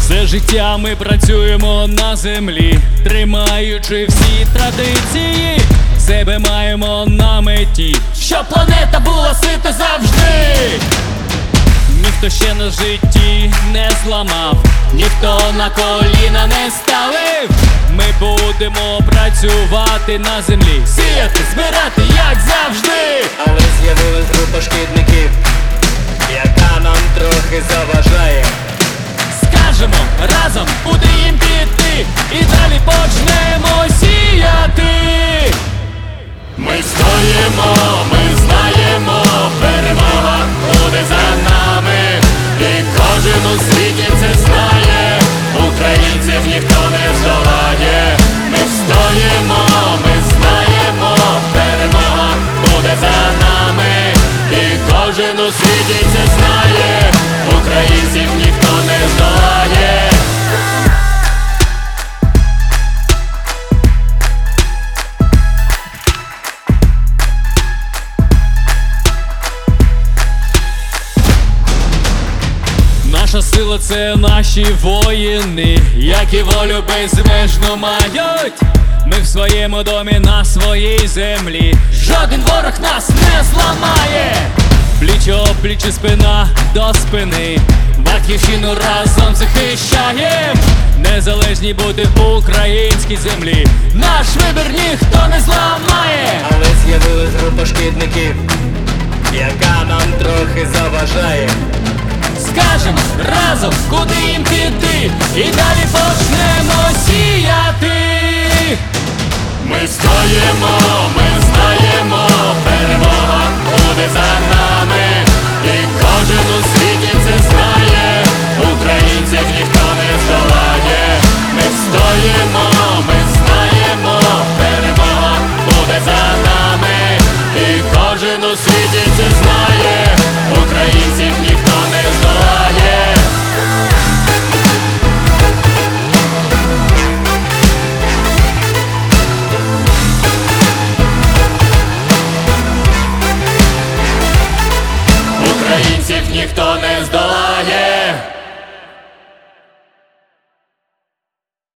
Все життя ми працюємо на землі, тримаючи всі традиції. Себе маємо на меті, щоб планета була сита завжди. Ніхто ще на житті не зламав, ніхто на коліна не ставив. Ми будемо працювати на землі, сіяти, збирати, як завжди. Але з'явилась група шкідників, яка нам трохи заважає. Скажемо разом, куди їм піти, і далі почнемо сіяти. Ми стоїмо, ми знаємо, перемога буде за нами. І кожен у світі це знає, українців ніхто не здолає. Ми стоїмо, ми знаємо, перемога буде за нами. І кожен у світі це знає, українців ніхто не здолає. Наша сила — це наші воїни, які волю безмежно мають. Ми в своєму домі, на своїй землі, жоден ворог нас не зламає. Пліч-о-пліч і спина до спини, батьківщину разом захищаєм. Незалежні бути українській землі, наш вибір ніхто не зламає. Але з'явилась група шкідників, яка нам трохи заважає. Скажемо разом, куди їм піти, і далі почнемо сіяти. Ми стоїмо, ми знаємо, перемога буде за нами. І кожен у світі це знає, українців ніхто не здолає. Ми стоїмо, ми знаємо, перемога буде за нами. І кожен у світі це знає, українців ніхто не здолає. Українців ніхто не здолає.